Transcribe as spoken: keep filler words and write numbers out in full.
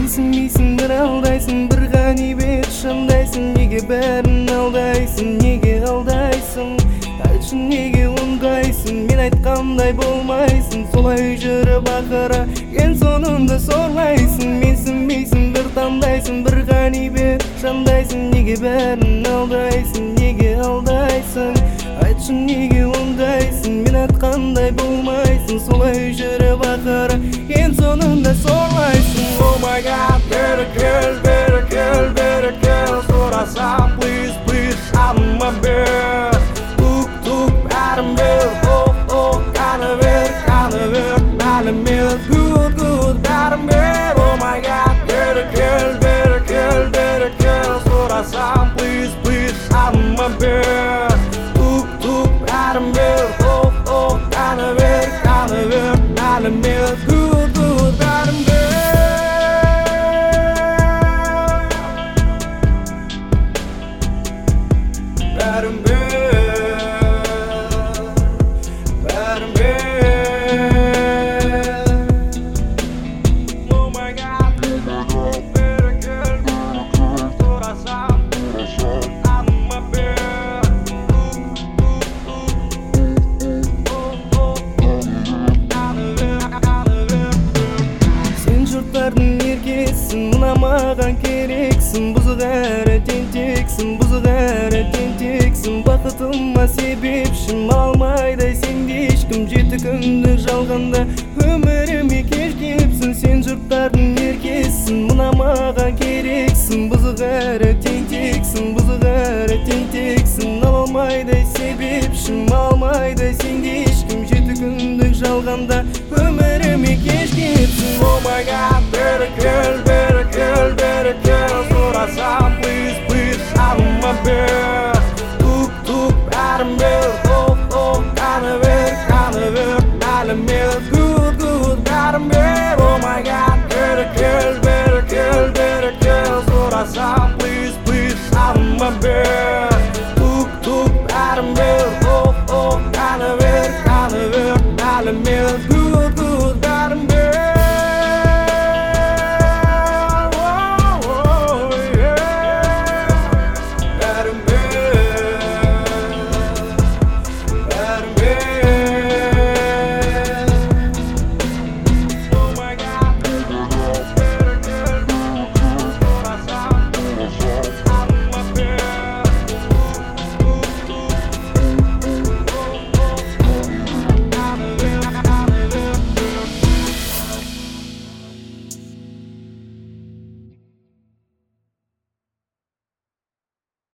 Менсінбейсің, бір алдайсың, бір ғанибет шамдайсың. Неге бәрін алдайсың, неге алдайсың? Айтшы неге оңдайсың, мен айтқандай болмайсың. Солай жүріп ақыры ең соңында сорлайсың. Менсінбейсің, бір таңдайсың, бір ғанибет шамдайсың. Неге бәрін алдайсың, неге алдайсың? Айтшы неге оңдайсың, мен айтқандай болмайсың. Солай жүріп ақыры ең соңында сорлайсың. Oh my God, better girl, better girl, better girl. Сұрасам, please, please, жаныма бер. Тук, тук, бәрін бер. Oh, oh, қаны бер, қаны бер. Мәлімет, good, good, бәрін бер. Oh my God, better girl, better girl, better girl. Сұрасам, please, please, жаныма бер. Тук, тук, бәрін бер. Oh, oh, қаны бер, қаны бер. Мәлімет, good, good, бәрін бер. Bottom bed, bottom bed. Oh my God, better girl, sorasam, I'm my bed. Oh oh, Сен жұрттардың еркесің, ұнамаған керексің. Бұзық әрі тентексің, бұзық әрі тентексің. Бақытыма себепшім, алмайдай сенде ешкім. Жеті күндік жалғанда өміріме кеш